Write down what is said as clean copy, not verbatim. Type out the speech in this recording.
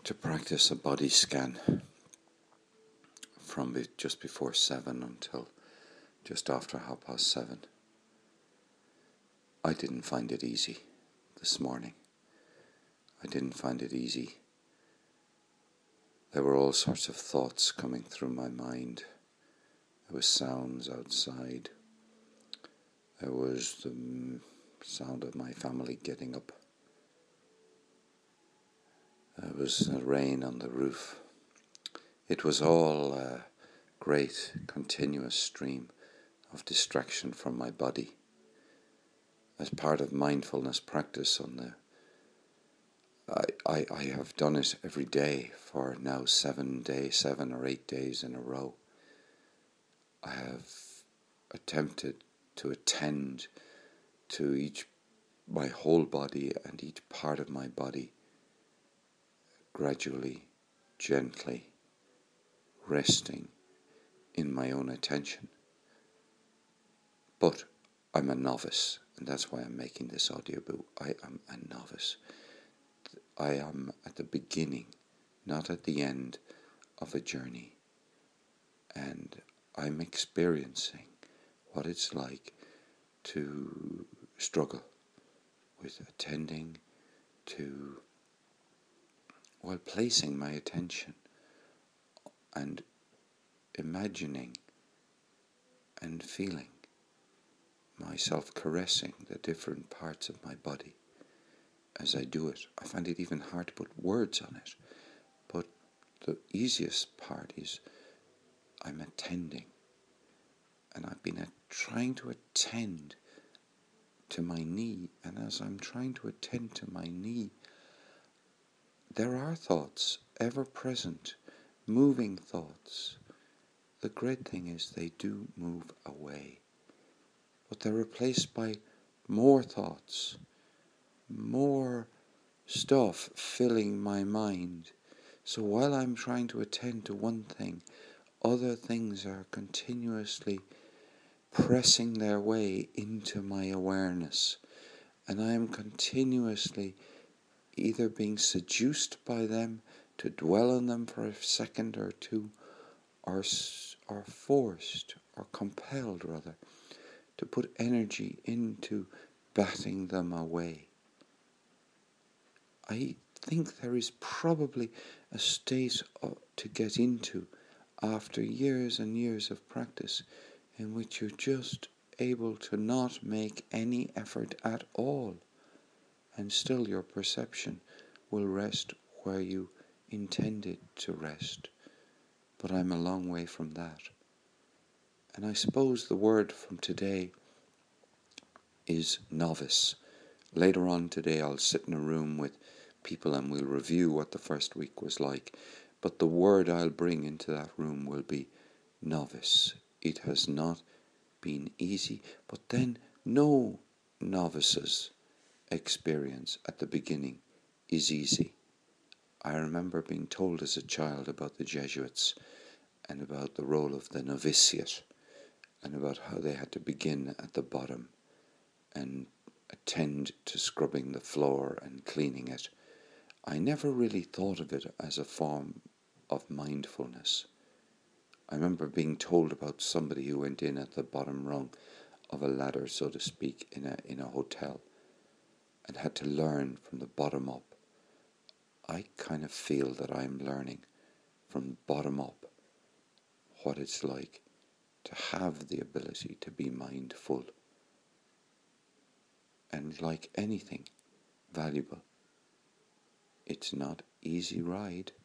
to practice a body scan from just before 7 until just after 7:30. I didn't find it easy this morning. I didn't find it easy. There were all sorts of thoughts coming through my mind. There was sounds outside. There was the sound of my family getting up. There was the rain on the roof. It was all a great continuous stream of distraction from my body. As part of mindfulness practice I have done it every day for now 7 or 8 days in a row. I have attempted to attend to my whole body and each part of my body gradually, gently, resting in my own attention. But I'm a novice, and that's why I'm making this audiobook. I am a novice. I am at the beginning, not at the end of a journey. And I'm experiencing what it's like to struggle with attending to, while placing my attention and imagining and feeling myself caressing the different parts of my body as I do it. I find it even hard to put words on it, but the easiest part is I'm attending, and I've been trying to attend to my knee, and as I'm trying to attend to my knee, there are thoughts ever present, moving thoughts. The great thing is they do move away, but they're replaced by more thoughts, more stuff filling my mind. So while I'm trying to attend to one thing, other things are continuously pressing their way into my awareness, and I am continuously either being seduced by them to dwell on them for a second or two, or forced or compelled rather to put energy into batting them away. I think there is probably a state to get into after years and years of practice in which you're just able to not make any effort at all, and still your perception will rest where you intended to rest. But I'm a long way from that. And I suppose the word from today is novice. Later on today I'll sit in a room with people and we'll review what the first week was like. But the word I'll bring into that room will be novice. It has not been easy, but then no novice's experience at the beginning is easy. I remember being told as a child about the Jesuits and about the role of the novitiate and about how they had to begin at the bottom and attend to scrubbing the floor and cleaning it. I never really thought of it as a form of mindfulness. I remember being told about somebody who went in at the bottom rung of a ladder, so to speak, in a hotel and had to learn from the bottom up. I kind of feel that I'm learning from bottom up what it's like to have the ability to be mindful. And like anything valuable, it's not easy ride.